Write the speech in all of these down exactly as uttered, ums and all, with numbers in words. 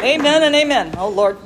Amen and amen. Oh, Lord.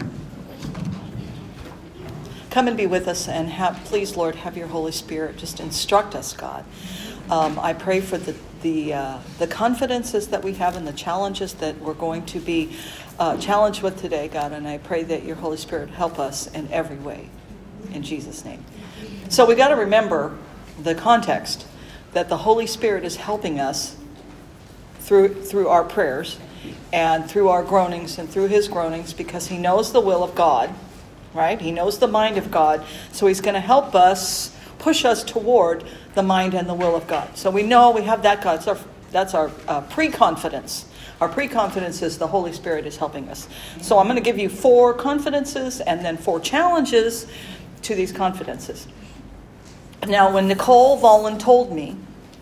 Come and be with us, and have, please, Lord, have your Holy Spirit just instruct us, God. Um, I pray for the the uh, the confidences that we have and the challenges that we're going to be uh, challenged with today, God. And I pray that your Holy Spirit help us in every way, in Jesus' name. So we got to remember the context that the Holy Spirit is helping us through through our prayers and through our groanings and through his groanings, because he knows the will of God, right? He knows the mind of God. So he's going to help us, push us toward the mind and the will of God. So we know we have that God. That's our, that's our uh, pre-confidence. Our pre-confidence is the Holy Spirit is helping us. So I'm going to give you four confidences and then four challenges to these confidences. Now, when Nicole voluntold me,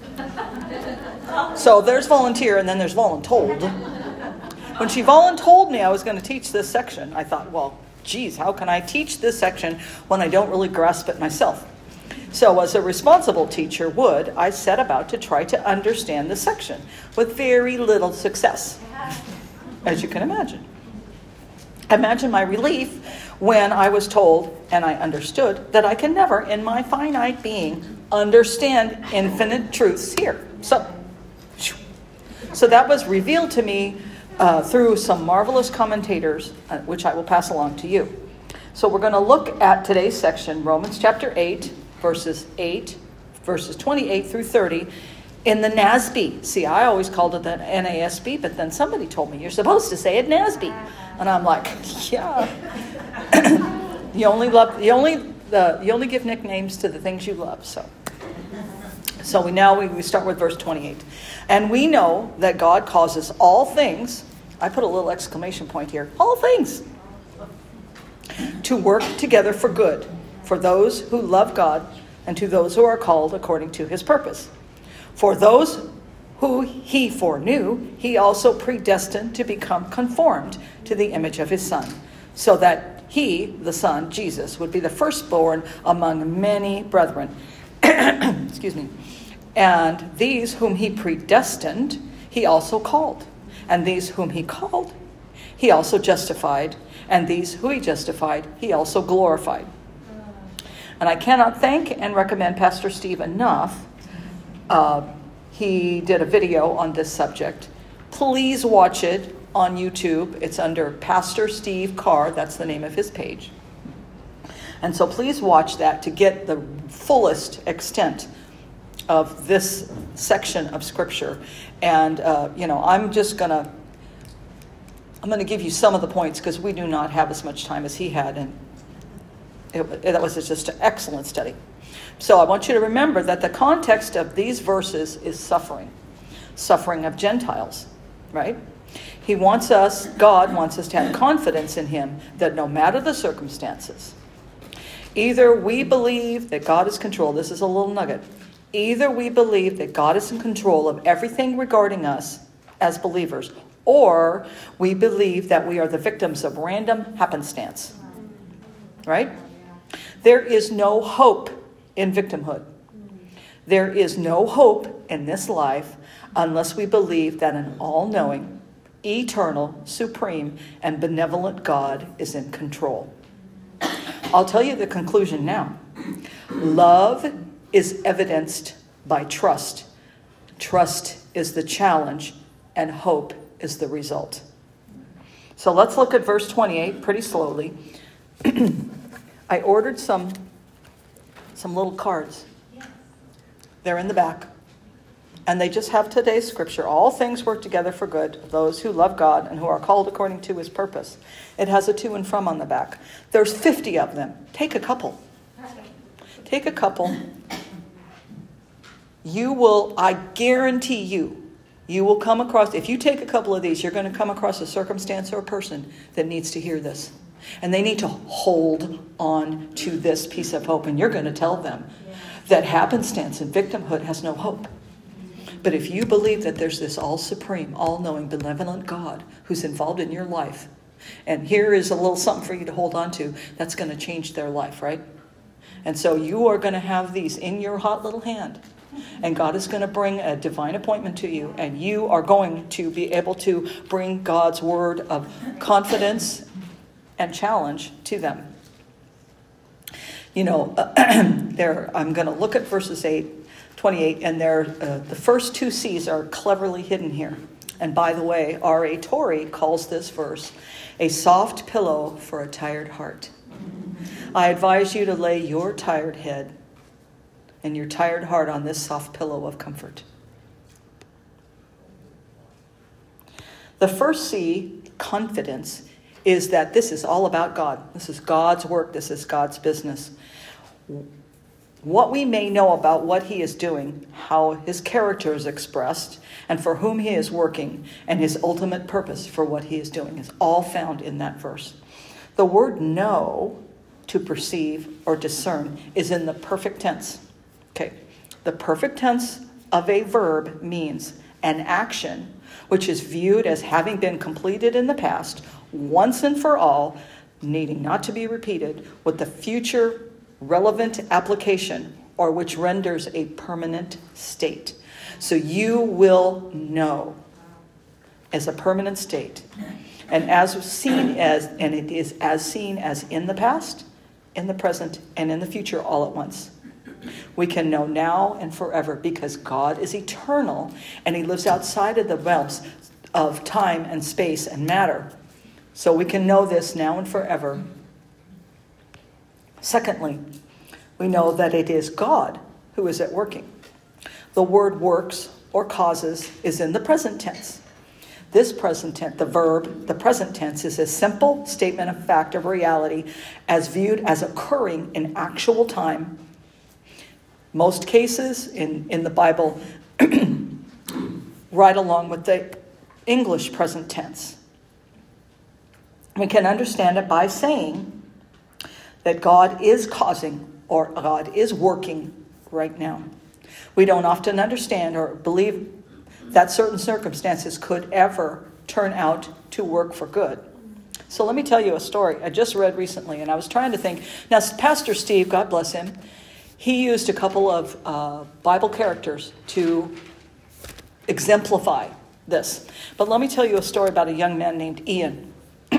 so there's volunteer and then there's voluntold. When she voluntold me I was going to teach this section, I thought, well, geez, how can I teach this section when I don't really grasp it myself? So as a responsible teacher would, I set about to try to understand the section with very little success, as you can imagine. Imagine my relief when I was told, and I understood, that I can never, in my finite being, understand infinite truths here. So, so that was revealed to me uh, through some marvelous commentators, uh, which I will pass along to you. So we're going to look at today's section, Romans chapter eight, verses eight, verses twenty-eight through thirty, in the N A S B. See, I always called it the N A S B, but then somebody told me, you're supposed to say it N A S B. And I'm like, yeah. you only love, you only, uh, you only give nicknames to the things you love. So, so we now we, we start with verse twenty-eight. And we know that God causes all things, I put a little exclamation point here, all things, to work together for good, for those who love God and to those who are called according to his purpose. For those who he foreknew, he also predestined to become conformed to the image of his Son, so that he, the Son, Jesus, would be the firstborn among many brethren. Excuse me. And these whom he predestined, he also called. And these whom he called, he also justified. And these who he justified, he also glorified. And I cannot thank and recommend Pastor Steve enough. Uh, he did a video on this subject. Please watch it on YouTube. It's under Pastor Steve Carr. That's the name of his page. And so please watch that to get the fullest extent of this section of Scripture. And, uh, you know, I'm just going to, I'm going to give you some of the points because we do not have as much time as he had. And it, it, that was just an excellent study. So I want you to remember that the context of these verses is suffering. Suffering of Gentiles, right? He wants us, God wants us to have confidence in him that no matter the circumstances, either we believe that God is in control. This is a little nugget. Either we believe that God is in control of everything regarding us as believers, or we believe that we are the victims of random happenstance. Right? There is no hope in victimhood. There is no hope in this life unless we believe that an all-knowing, eternal, supreme, and benevolent God is in control. I'll tell you the conclusion now. Love is evidenced by trust. Trust is the challenge, and hope is the result. So let's look at verse twenty-eight pretty slowly. I ordered some, some little cards. They're in the back. And they just have today's scripture. All things work together for good, those who love God and who are called according to his purpose. It has a to and from on the back. There's fifty of them. Take a couple. Take a couple. You will, I guarantee you, you will come across, if you take a couple of these, you're going to come across a circumstance or a person that needs to hear this. And they need to hold on to this piece of hope. And you're going to tell them that happenstance and victimhood has no hope. But if you believe that there's this all-supreme, all-knowing, benevolent God who's involved in your life, and here is a little something for you to hold on to, that's going to change their life, right? And so you are going to have these in your hot little hand. And God is going to bring a divine appointment to you, and you are going to be able to bring God's word of confidence and challenge to them. You know, there. I'm going to look at verses eight, twenty-eight, and there, uh, the first two C's are cleverly hidden here. And by the way, R A Torrey calls this verse a soft pillow for a tired heart. I advise you to lay your tired head and your tired heart on this soft pillow of comfort. The first C, confidence, is that this is all about God. This is God's work. This is God's business. What we may know about what he is doing, how his character is expressed, and for whom he is working, and his ultimate purpose for what he is doing is all found in that verse. The word know, to perceive or discern, is in the perfect tense. Okay, the perfect tense of a verb means an action which is viewed as having been completed in the past, once and for all, needing not to be repeated, with the future relevant application, or which renders a permanent state. So you will know as a permanent state. And as seen as, and it is as seen as in the past, in the present, and in the future all at once. We can know now and forever because God is eternal and he lives outside of the realms of time and space and matter. So we can know this now and forever. Secondly, we know that it is God who is at working. The word works or causes is in the present tense. This present tense, the verb, the present tense, is a simple statement of fact of reality as viewed as occurring in actual time. Most cases in, in the Bible right along with the English present tense. We can understand it by saying that God is causing or God is working right now. We don't often understand or believe that certain circumstances could ever turn out to work for good. So let me tell you a story I just read recently, and I was trying to think. Now, Pastor Steve, God bless him, he used a couple of uh, Bible characters to exemplify this. But let me tell you a story about a young man named Ian.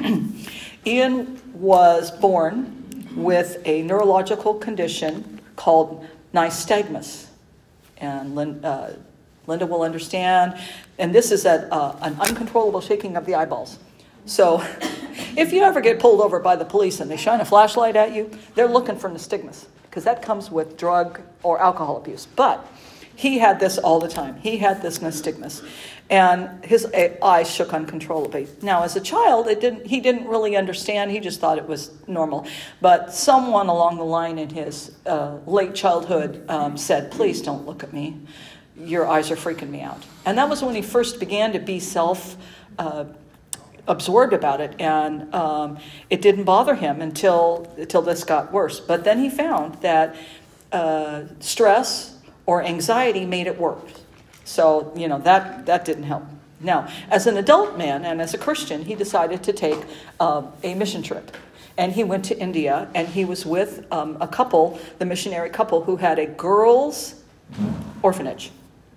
Ian was born with a neurological condition called nystagmus. And uh, Linda will understand. And this is a, uh, an uncontrollable shaking of the eyeballs. So if you ever get pulled over by the police and they shine a flashlight at you, they're looking for nystagmus, because that comes with drug or alcohol abuse. But he had this all the time. He had this nystagmus. And his eyes shook uncontrollably. Now, as a child, it didn't. he didn't really understand. He just thought it was normal. But someone along the line in his uh, late childhood um, said, "Please don't look at me. Your eyes are freaking me out." And that was when he first began to be self uh, absorbed about it. And um, it didn't bother him until, until this got worse. But then he found that uh, stress or anxiety made it worse. So, you know, that, that didn't help. Now, as an adult man and as a Christian, he decided to take uh, a mission trip. And he went to India, and he was with um, a couple, the missionary couple, who had a girls' orphanage.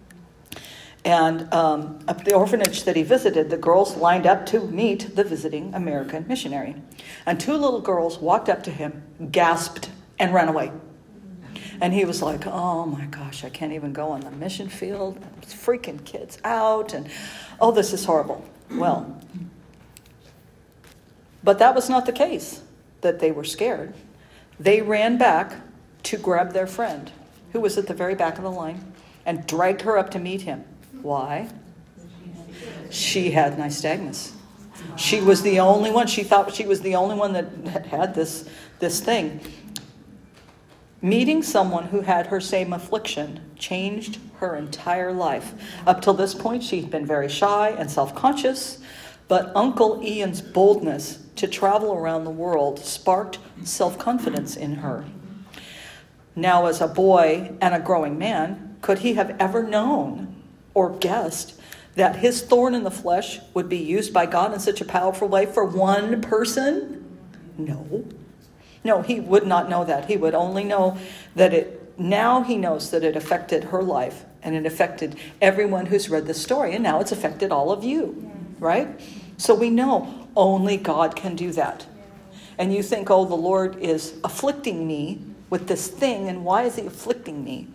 And um, at the orphanage that he visited, the girls lined up to meet the visiting American missionary. And two little girls walked up to him, gasped, and ran away. And he was like, "Oh my gosh, I can't even go on the mission field. It's freaking kids out. And oh, this is horrible." Well, but that was not the case, that they were scared. They ran back to grab their friend, who was at the very back of the line, and dragged her up to meet him. Why? She had nystagmus. She was the only one. She thought she was the only one that had this, this thing. Meeting someone who had her same affliction changed her entire life. Up till this point, she'd been very shy and self-conscious, but Uncle Ian's boldness to travel around the world sparked self-confidence in her. Now, as a boy and a growing man, could he have ever known or guessed that his thorn in the flesh would be used by God in such a powerful way for one person? No. No, he would not know that. He would only know that it now he knows that it affected her life, and it affected everyone who's read the story, and now it's affected all of you, right? So we know only God can do that. And you think, oh, the Lord is afflicting me with this thing, and why is he afflicting me?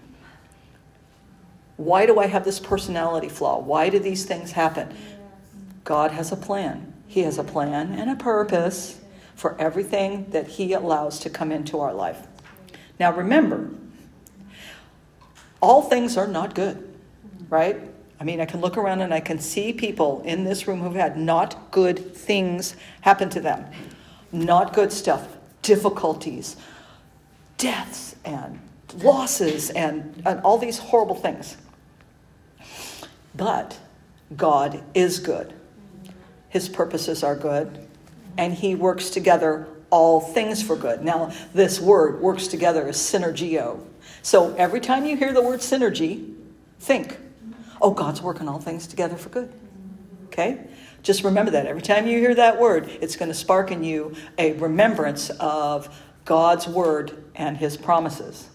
Why do I have this personality flaw? Why do these things happen? God has a plan. He has a plan and a purpose for everything that he allows to come into our life. Now remember, all things are not good, right? I mean, I can look around and I can see people in this room who've had not good things happen to them. Not good stuff, difficulties, deaths, and losses, and, and all these horrible things. But God is good. His purposes are good, and he works together all things for good. Now, this word works together is synergio. So every time you hear the word synergy, think, oh, God's working all things together for good. Okay? Just remember that. Every time you hear that word, it's going to spark in you a remembrance of God's word and his promises.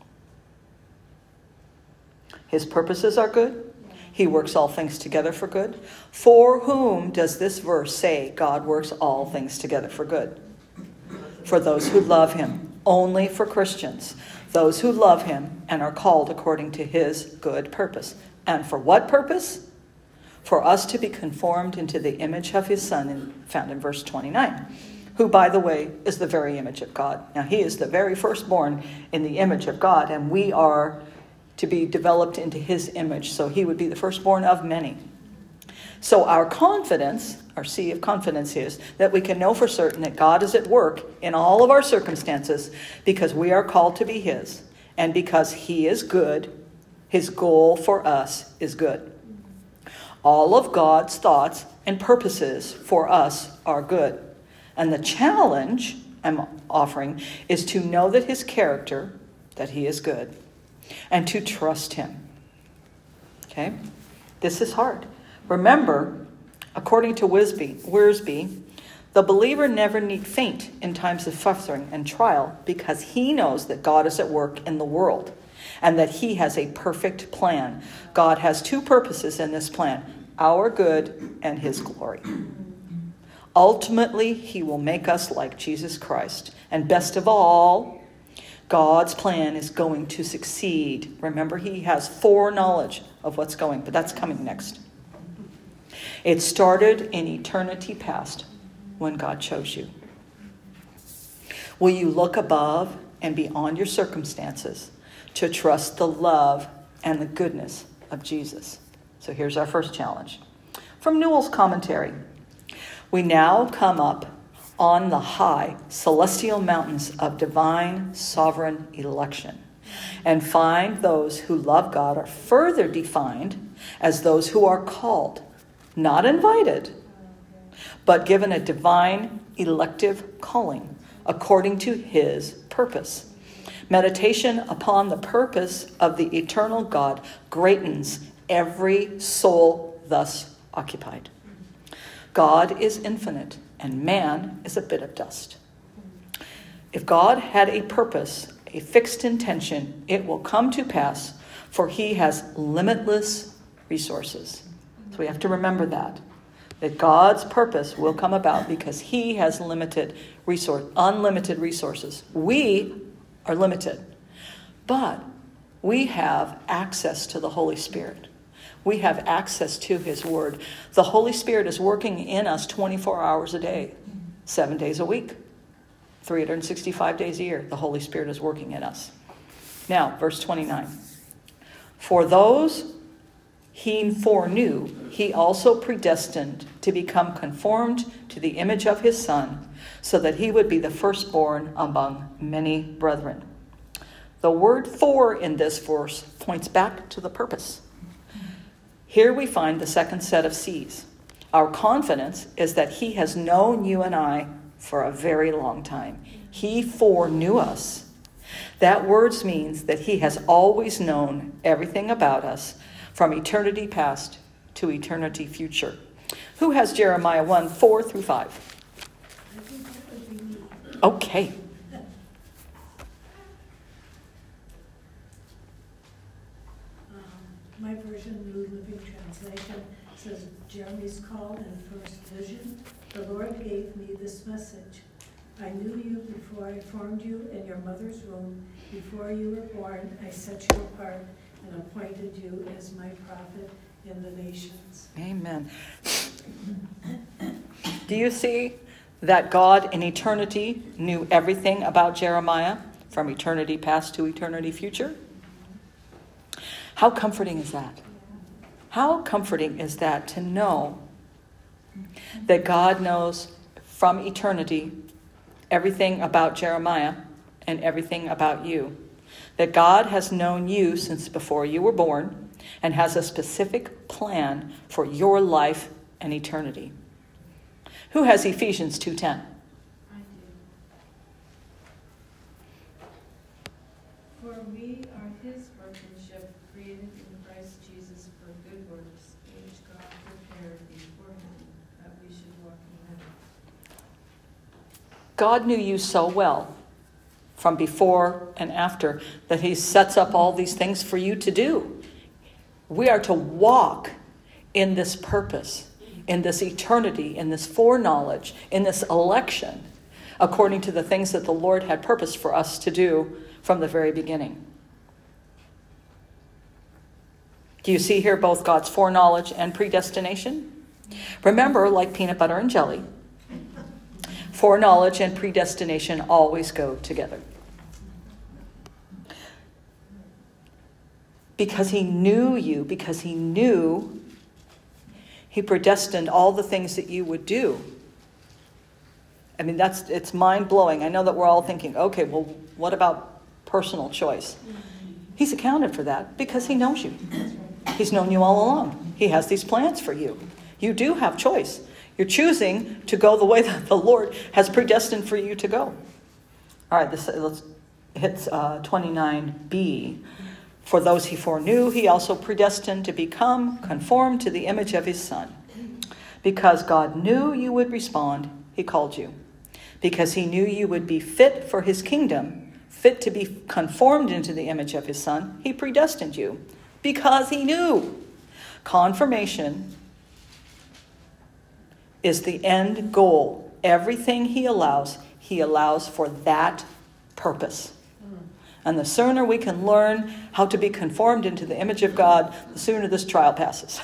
His purposes are good. He works all things together for good. For whom does this verse say God works all things together for good? For those who love him. Only for Christians. Those who love him and are called according to his good purpose. And for what purpose? For us to be conformed into the image of his Son, in, found in verse twenty-nine. Who, by the way, is the very image of God. Now, he is the very firstborn in the image of God, and we are to be developed into his image, so he would be the firstborn of many. So our confidence, our sea of confidence is that we can know for certain that God is at work in all of our circumstances because we are called to be his, and because he is good, his goal for us is good. All of God's thoughts and purposes for us are good. And the challenge I'm offering is to know that his character, that he is good, and to trust him. Okay? This is hard. Remember, according to Wisby, Wiersbe, the believer never need faint in times of suffering and trial because he knows that God is at work in the world and that he has a perfect plan. God has two purposes in this plan, our good and his glory. Ultimately, he will make us like Jesus Christ. And best of all, God's plan is going to succeed. Remember, he has foreknowledge of what's going, but that's coming next. It started in eternity past when God chose you. Will you look above and beyond your circumstances to trust the love and the goodness of Jesus? So here's our first challenge. From Newell's commentary, we now come up on the high celestial mountains of divine sovereign election and find those who love God are further defined as those who are called, not invited, but given a divine elective calling according to his purpose. Meditation upon the purpose of the eternal God greatens every soul thus occupied. God is infinite, and man is a bit of dust. If God had a purpose, a fixed intention, it will come to pass, for he has limitless resources. So we have to remember that, that God's purpose will come about because he has limited resource, unlimited resources. We are limited, but we have access to the Holy Spirit. We have access to his word. The Holy Spirit is working in us twenty-four hours a day, seven days a week, three hundred sixty-five days a year. The Holy Spirit is working in us. Now, verse twenty-nine. For those he foreknew, he also predestined to become conformed to the image of his Son, so that he would be the firstborn among many brethren. The word for in this verse points back to the purpose. Here we find the second set of C's. Our confidence is that he has known you and I for a very long time. He foreknew us. That word means that he has always known everything about us from eternity past to eternity future. Who has Jeremiah one, four through five? Okay. My version, New Living Translation, says, Jeremy's call and first vision. The Lord gave me this message. I knew you before I formed you in your mother's womb. Before you were born, I set you apart and appointed you as my prophet in the nations. Amen. Do you see that God in eternity knew everything about Jeremiah from eternity past to eternity future? How comforting is that? How comforting is that to know that God knows from eternity everything about Jeremiah and everything about you? That God has known you since before you were born and has a specific plan for your life and eternity. Who has Ephesians two ten? I do. For we are his workmanship, created in Christ Jesus for good works, which God prepared beforehand that we should walk in them. God knew you so well from before and after that he sets up all these things for you to do. We are to walk in this purpose, in this eternity, in this foreknowledge, in this election, according to the things that the Lord had purposed for us to do from the very beginning. Do you see here both God's foreknowledge and predestination? Remember, like peanut butter and jelly, foreknowledge and predestination always go together. Because he knew you, because he knew, he predestined all the things that you would do. I mean, that's it's mind-blowing. I know that we're all thinking, okay, well, what about personal choice? He's accounted for that because he knows you. He's known you all along. He has these plans for you. You do have choice. You're choosing to go the way that the Lord has predestined for you to go. All right, this, let's hit uh, twenty-nine b. For those he foreknew, he also predestined to become conformed to the image of his Son. Because God knew you would respond, he called you. Because he knew you would be fit for his kingdom, fit to be conformed into the image of his Son, he predestined you. Because he knew. Confirmation is the end goal. Everything he allows, he allows for that purpose. And the sooner we can learn how to be conformed into the image of God, the sooner this trial passes.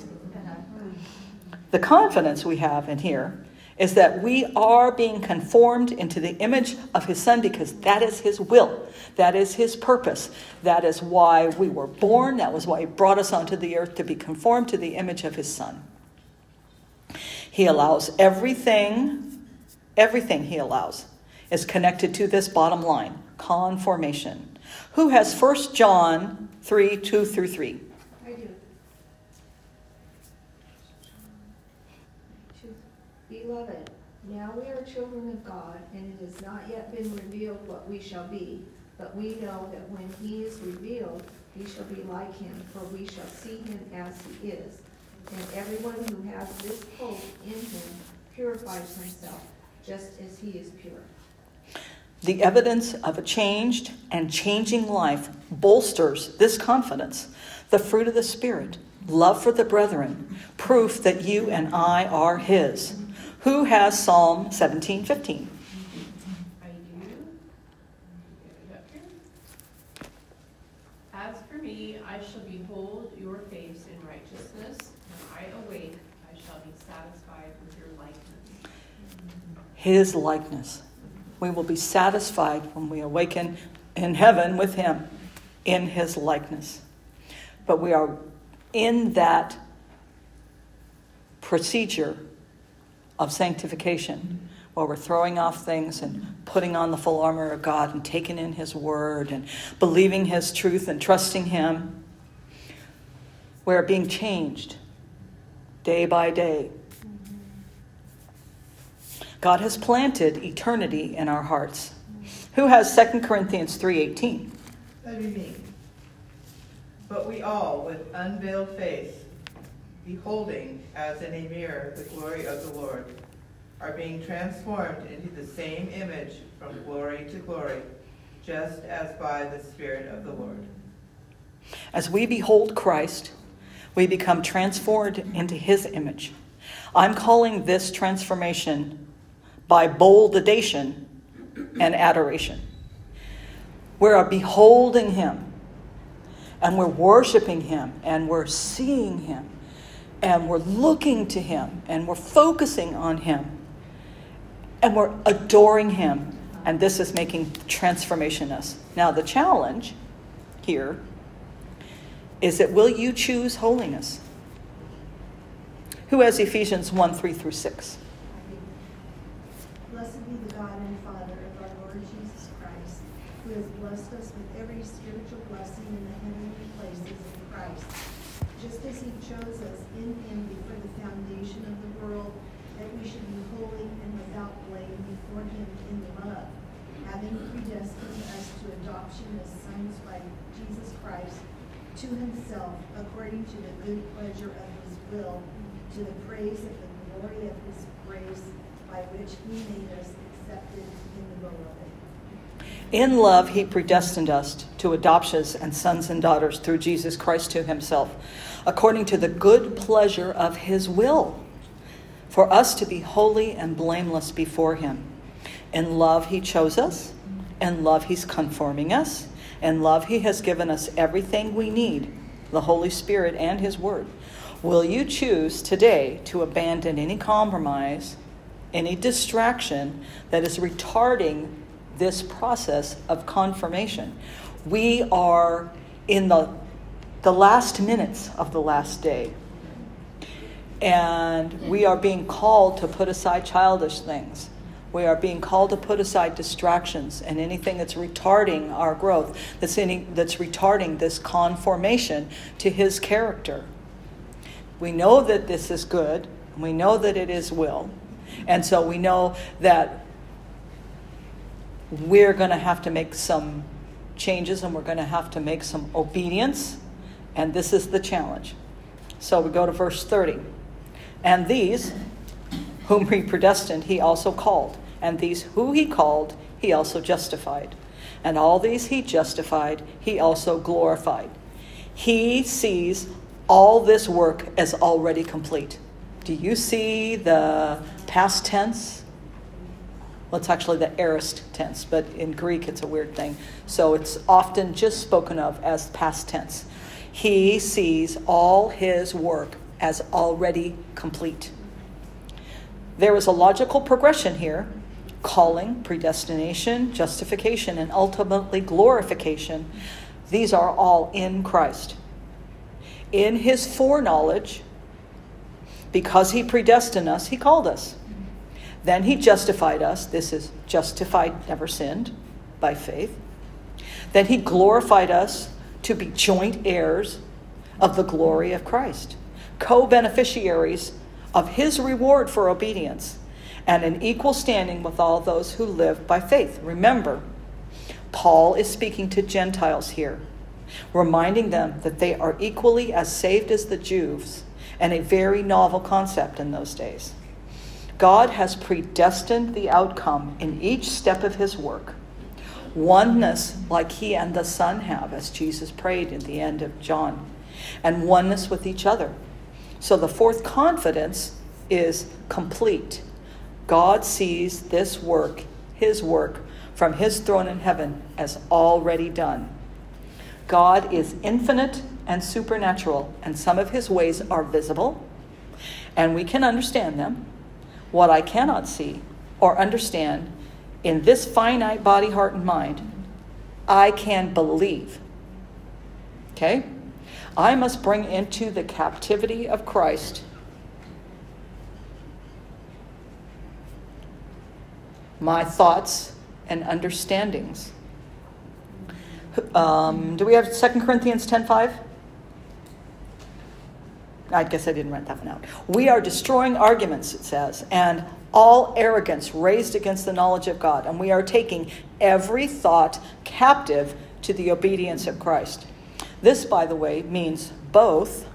The confidence we have in here is that we are being conformed into the image of his Son because that is his will. That is his purpose. That is why we were born. That was why he brought us onto the earth, to be conformed to the image of his Son. He allows everything, everything he allows is connected to this bottom line, conformation. Who has First John three, two through three? I do. Beloved, now we are children of God, and it has not yet been revealed what we shall be. But we know that when he is revealed, we shall be like him, for we shall see him as he is. And everyone who has this hope in him purifies himself, just as he is pure. The evidence of a changed and changing life bolsters this confidence. The fruit of the Spirit, love for the brethren, proof that you and I are his. Who has Psalm seventeen fifteen? I do. Get it up here. As for me, I shall behold your face in righteousness. When I awake, I shall be satisfied with your likeness. His likeness. We will be satisfied when we awaken in heaven with him in his likeness. But we are in that procedure of sanctification where we're throwing off things and putting on the full armor of God and taking in his word and believing his truth and trusting him. We're being changed day by day. God has planted eternity in our hearts. Who has Second Corinthians three eighteen? That'd be me. But we all, with unveiled face, beholding as in a mirror the glory of the Lord, are being transformed into the same image from glory to glory, just as by the Spirit of the Lord. As we behold Christ, we become transformed into his image. I'm calling this transformation by boldation and adoration. We're beholding him, and we're worshiping him, and we're seeing him, and we're looking to him, and we're focusing on him, and we're adoring him. And this is making transformation us. Now, the challenge here is that will you choose holiness? Who has Ephesians one, three through six? Blessed be the God and Father of our Lord Jesus Christ, who has blessed us with every spiritual blessing in the heavenly places in Christ, just as he chose us in him before the foundation of the world, that we should be holy and without blame before him in love, having predestined us to adoption as sons by Jesus Christ to himself, according to the good pleasure of his will, to the praise of the glory of his grace, by which he made us accepted in the beloved. In love, he predestined us to adoptions and sons and daughters through Jesus Christ to himself, according to the good pleasure of his will, for us to be holy and blameless before him. In love, he chose us. In love, he's conforming us. In love, he has given us everything we need, the Holy Spirit and his word. Will you choose today to abandon any compromise, any distraction that is retarding this process of confirmation? We are in the, the last minutes of the last day. And we are being called to put aside childish things. We are being called to put aside distractions and anything that's retarding our growth, that's, any, that's retarding this conformation to his character. We know that this is good, and we know that it is will. And so we know that we're going to have to make some changes, and we're going to have to make some obedience. And this is the challenge. So we go to verse thirty. And these whom he predestined, he also called. And these who he called, he also justified. And all these he justified, he also glorified. He sees all this work as already complete. Do you see the past tense? Well, it's actually the aorist tense, but in Greek it's a weird thing. So it's often just spoken of as past tense. He sees all his work as already complete. There is a logical progression here: calling, predestination, justification, and ultimately glorification. These are all in Christ. In his foreknowledge, because he predestined us, he called us. Then he justified us. This is justified, never sinned, by faith. Then he glorified us to be joint heirs of the glory of Christ, co-beneficiaries of his reward for obedience, and an equal standing with all those who live by faith. Remember, Paul is speaking to Gentiles here, reminding them that they are equally as saved as the Jews, and a very novel concept in those days. God has predestined the outcome in each step of his work. Oneness like he and the Son have, as Jesus prayed in the end of John, and oneness with each other. So the fourth confidence is complete. God sees this work, his work, from his throne in heaven as already done. God is infinite and supernatural, and some of his ways are visible, and we can understand them. What I cannot see or understand in this finite body, heart, and mind, I can believe. Okay? I must bring into the captivity of Christ my thoughts and understandings. Um, do we have Second Corinthians ten five? I guess I didn't write that one out. We are destroying arguments, it says, and all arrogance raised against the knowledge of God. And we are taking every thought captive to the obedience of Christ. This, by the way, means both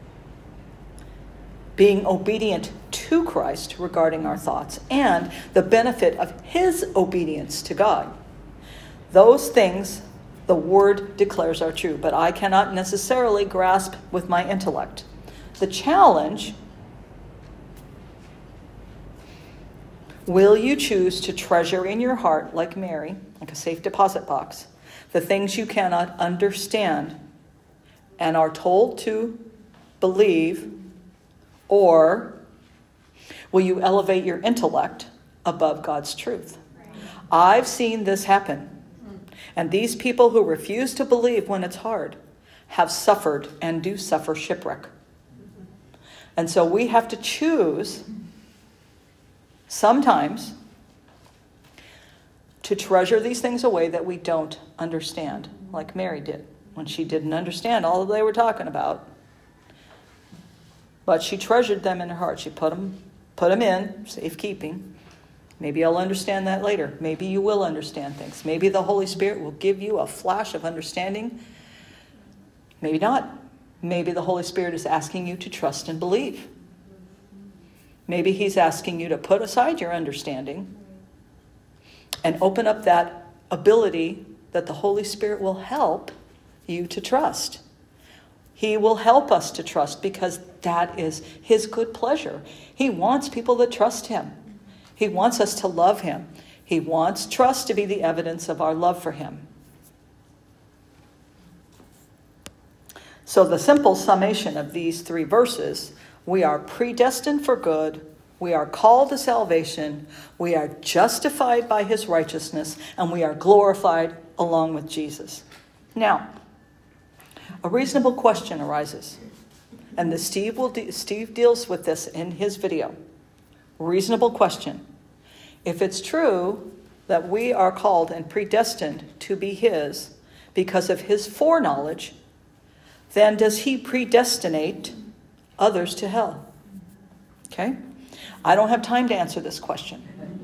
being obedient to Christ regarding our thoughts and the benefit of his obedience to God. Those things the word declares are true, but I cannot necessarily grasp with my intellect. The challenge, will you choose to treasure in your heart, like Mary, like a safe deposit box, the things you cannot understand and are told to believe, or will you elevate your intellect above God's truth? I've seen this happen. And these people who refuse to believe when it's hard have suffered and do suffer shipwreck. And so we have to choose sometimes to treasure these things away that we don't understand, like Mary did when she didn't understand all that they were talking about. But she treasured them in her heart. She put them, put them in safekeeping. Maybe I'll understand that later. Maybe you will understand things. Maybe the Holy Spirit will give you a flash of understanding. Maybe not. Maybe the Holy Spirit is asking you to trust and believe. Maybe he's asking you to put aside your understanding and open up that ability that the Holy Spirit will help you to trust. He will help us to trust because that is his good pleasure. He wants people that trust him. He wants us to love him. He wants trust to be the evidence of our love for him. So the simple summation of these three verses, we are predestined for good, we are called to salvation, we are justified by his righteousness, and we are glorified along with Jesus. Now, a reasonable question arises, and the Steve will de- Steve deals with this in his video. Reasonable question. If it's true that we are called and predestined to be his because of his foreknowledge, then does he predestinate others to hell? Okay? I don't have time to answer this question.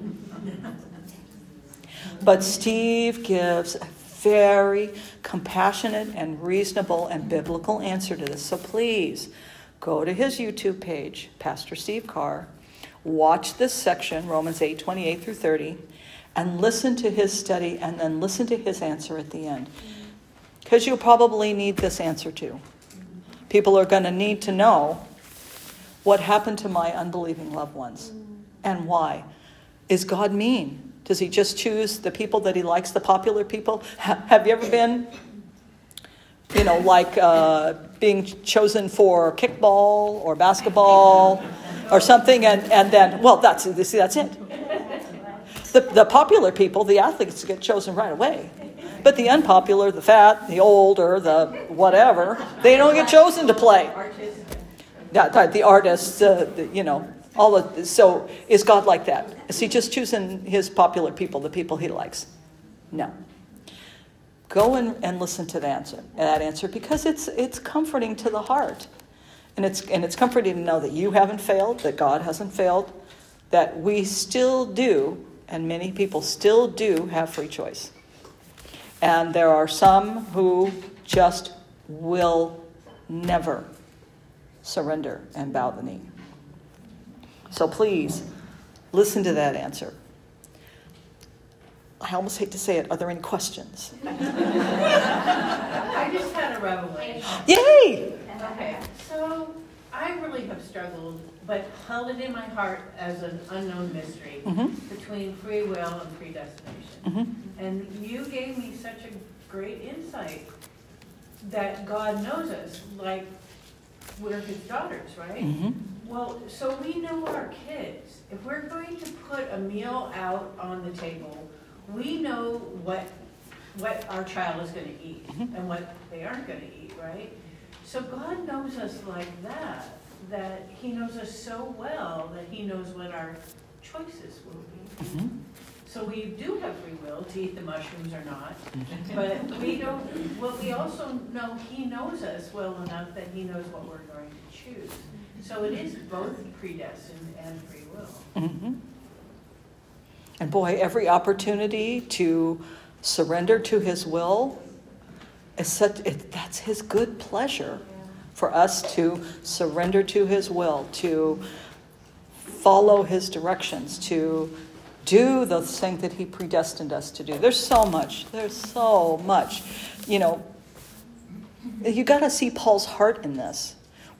But Steve gives a very compassionate and reasonable and biblical answer to this. So please go to his YouTube page, Pastor Steve Carr. Watch this section, Romans eight, twenty-eight through thirty, and listen to his study and then listen to his answer at the end. Because you'll probably need this answer too. People are going to need to know what happened to my unbelieving loved ones and why. Is God mean? Does he just choose the people that he likes, the popular people? Ha- have you ever been, you know, like uh, being chosen for kickball or basketball or something, and, and then, well, that's see, that's it. The, the popular people, the athletes, get chosen right away. But the unpopular, the fat, the older, the whatever, they don't get chosen to play. The, the artists, uh, the, you know, all of. So is God like that? Is he just choosing his popular people, the people he likes? No. Go and, and listen to that answer, that answer, because it's it's comforting to the heart. And it's and it's comforting to know that you haven't failed, that God hasn't failed, that we still do, and many people still do have free choice. And there are some who just will never surrender and bow the knee. So please, listen to that answer. I almost hate to say it. Are there any questions? I just had a revelation. Yay! Okay, so I really have struggled, but held it in my heart as an unknown mystery Mm-hmm. between free will and predestination. Mm-hmm. And you gave me such a great insight that God knows us like we're his daughters, right? Mm-hmm. Well, so we know our kids. If we're going to put a meal out on the table, we know what what our child is going to eat Mhm. and what they aren't going to eat, right? So God knows us like that, that he knows us so well that he knows what our choices will be. Mm-hmm. So we do have free will to eat the mushrooms or not, but we don't, well, we also know he knows us well enough that he knows what we're going to choose. So it is both predestined and free will. Mm-hmm. And boy, every opportunity to surrender to his will is such, it, that's his good pleasure for us to surrender to his will, to follow his directions, to do the thing that he predestined us to do. There's so much. There's so much. You know, you got to see Paul's heart in this.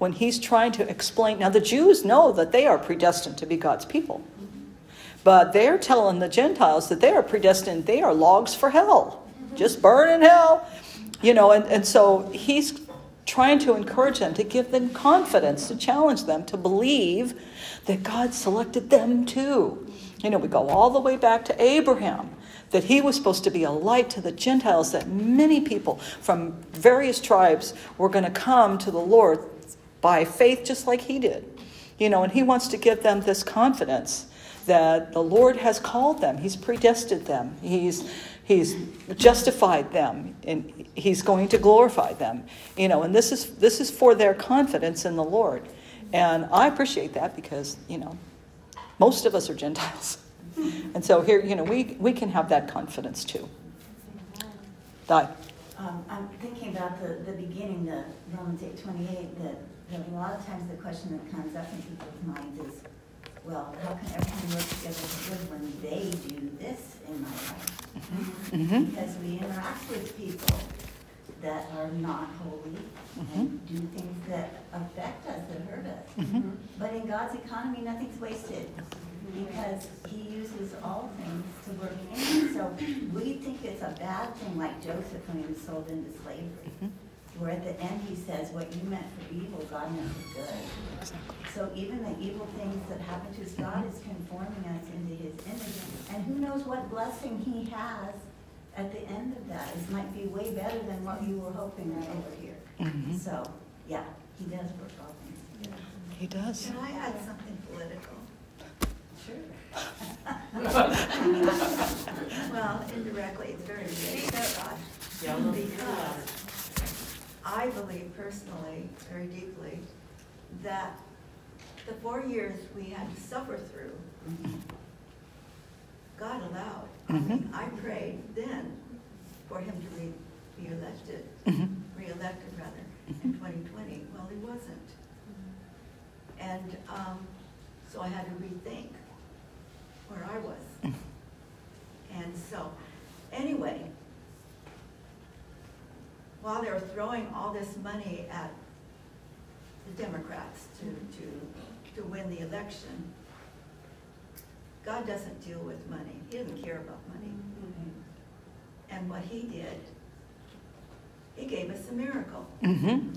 when he's trying to explain. Now, the Jews know that they are predestined to be God's people. But they're telling the Gentiles that they are predestined. They are logs for hell. Just burn in hell. You know, and, and so he's trying to encourage them, to give them confidence, to challenge them, to believe that God selected them too. You know, we go all the way back to Abraham, that he was supposed to be a light to the Gentiles, that many people from various tribes were going to come to the Lord by faith just like he did. You know, and he wants to give them this confidence that the Lord has called them. He's predestined them. He's He's justified them, and he's going to glorify them. You know, and this is this is for their confidence in the Lord. And I appreciate that because, you know, most of us are Gentiles. And so here, you know, we, we can have that confidence too. Di. Um, I'm thinking about the, the beginning, the Romans eight twenty-eight, that, that a lot of times the question that comes up in people's minds is, well, how can everything work together for good when they do this in my life? Mm-hmm. Because we interact with people that are not holy Mm-hmm. and do things that affect us, that hurt us. Mm-hmm. But in God's economy, nothing's wasted because he uses all things to work in. So we think it's a bad thing, like Joseph when he was sold into slavery. Mm-hmm. Where at the end he says, what you meant for evil, God meant for good. So even the evil things that happen to us, God is conforming us into his image. And who knows what blessing he has at the end of that. It might be way better than what you were hoping right over here. Mm-hmm. So, yeah, he does work all things together. He does. Can I add something political? Sure. Well, indirectly, it's very related to God. Because I believe personally, very deeply, that the four years we had to suffer through, God allowed. I mean, I prayed then for him to be re-elected, Mm-hmm. re-elected rather, in twenty twenty. Well, he wasn't. And um, so I had to rethink where I was. And so, anyway, while they were throwing all this money at the Democrats to, to, to win the election, God doesn't deal with money. He doesn't care about money. And what he did, he gave us a miracle. Mm-hmm.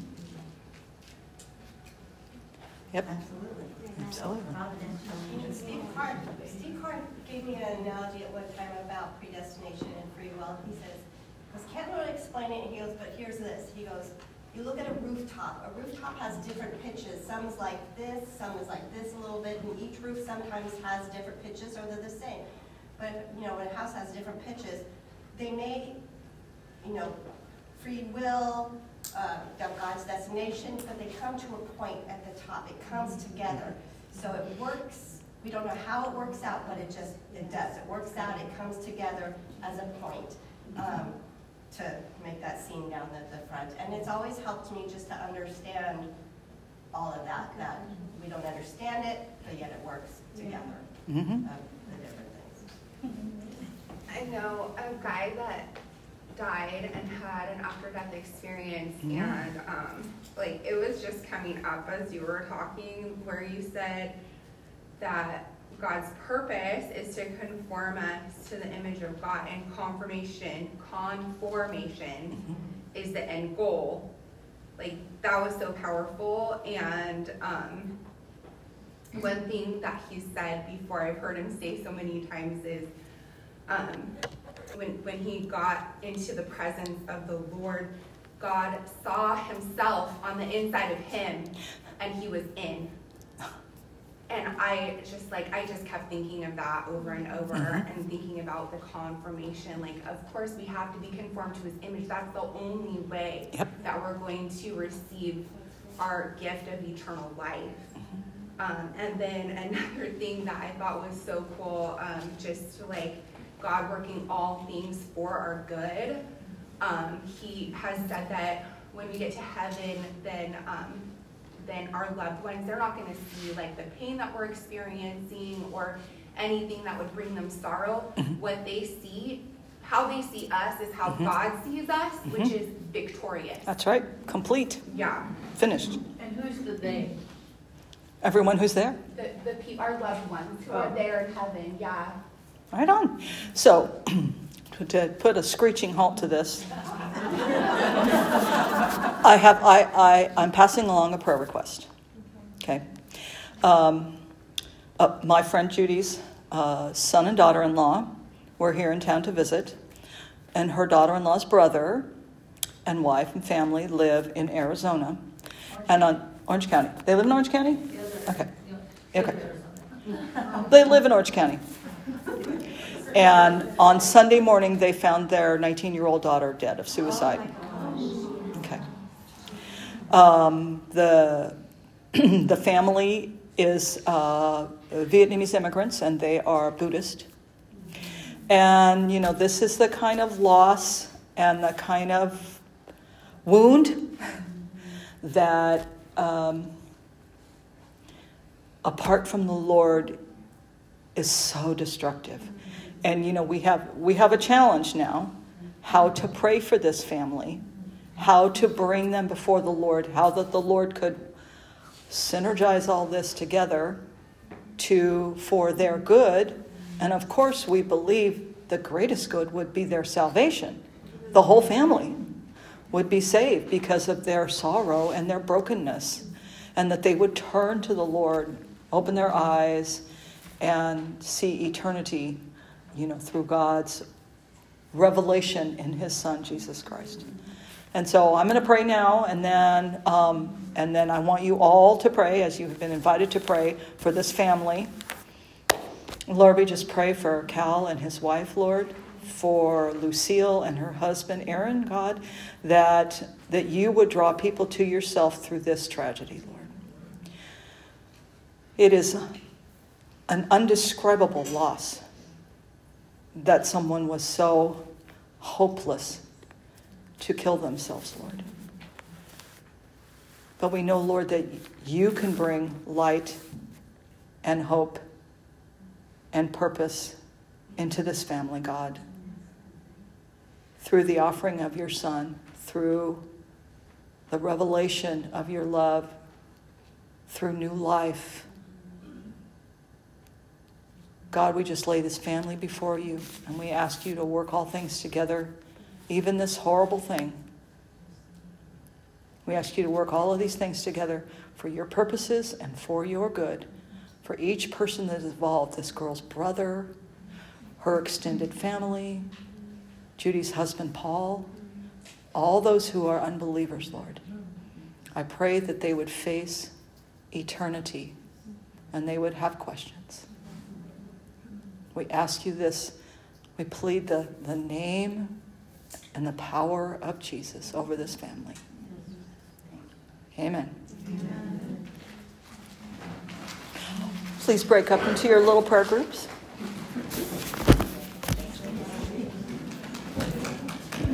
Yep. Absolutely. Absolutely. Providential. Steve Hart, Steve Hart gave me an analogy at one time about predestination and free will. He says, because can't really explain it, and he goes, but here's this. He goes, you look at a rooftop. A rooftop has different pitches. Some is like this, some is like this a little bit, and each roof sometimes has different pitches, or they're the same. But, you know, when a house has different pitches, they may, you know, free will, uh, God's destination, but they come to a point at the top. It comes together. So it works. We don't know how it works out, but it just, it does. It works out. It comes together as a point um, to make that scene down the, the front. And it's always helped me just to understand all of that, that we don't understand it, but yet it works together, Mm-hmm. um, the different things. I know a guy that died and had an after-death experience, Mm. and um, like it was just coming up as you were talking, where you said that God's purpose is to conform us to the image of God, and confirmation, conformation Mm-hmm. is the end goal. Like that was so powerful, and um, one thing that he said before, I've heard him say so many times, is um, when when he got into the presence of the Lord, God saw himself on the inside of him, and he was in. And I just like, I just kept thinking of that over and over, Mm-hmm. and thinking about the confirmation. Like, of course we have to be conformed to his image. That's the only way Yep. that we're going to receive our gift of eternal life. Um, and then another thing that I thought was so cool, um, just to like God working all things for our good. Um, he has said that when we get to heaven, then um, then our loved ones, they're not going to see like the pain that we're experiencing or anything that would bring them sorrow. Mm-hmm. What they see, how they see us, is how Mm-hmm. God sees us, which Mm-hmm. is victorious. That's right. Complete. Yeah. Finished. And And who's the they? Everyone who's there. The, the pe- our loved ones who Oh. are there in heaven, yeah. Right on. So, to put a screeching halt to this, I have I, I I'm passing along a prayer request. Okay. Um, uh, my friend Judy's uh, son and daughter-in-law were here in town to visit, and her daughter-in-law's brother and wife and family live in Arizona, and on Orange County. They live in Orange County? Okay. Okay. They live in Orange County. And on Sunday morning, they found their nineteen-year-old daughter dead of suicide. Okay. Um, the the family is uh, Vietnamese immigrants, and they are Buddhist. And, you know, this is the kind of loss and the kind of wound that, um, apart from the Lord, is so destructive. And, you know, we have we have a challenge now, how to pray for this family, how to bring them before the Lord, how that the Lord could synergize all this together to for their good. And of course, we believe the greatest good would be their salvation. The whole family would be saved because of their sorrow and their brokenness, and that they would turn to the Lord, open their eyes, and see eternity, you know, through God's revelation in his Son, Jesus Christ. And so I'm going to pray now, and then um, and then I want you all to pray, as you have been invited to pray, for this family. Lord, we just pray for Cal and his wife, Lord, for Lucille and her husband, Aaron, God, that, that you would draw people to yourself through this tragedy, Lord. It is an undescribable loss that someone was so hopeless to kill themselves, Lord. But we know, Lord, that you can bring light and hope and purpose into this family, God, through the offering of your Son, through the revelation of your love, through new life. God, we just lay this family before you, and we ask you to work all things together, even this horrible thing. We ask you to work all of these things together for your purposes and for your good, for each person that is involved, this girl's brother, her extended family, Judy's husband, Paul, all those who are unbelievers, Lord. I pray that they would face eternity and they would have questions. We ask you this. We plead the, the name and the power of Jesus over this family. Amen. Amen. Please break up into your little prayer groups.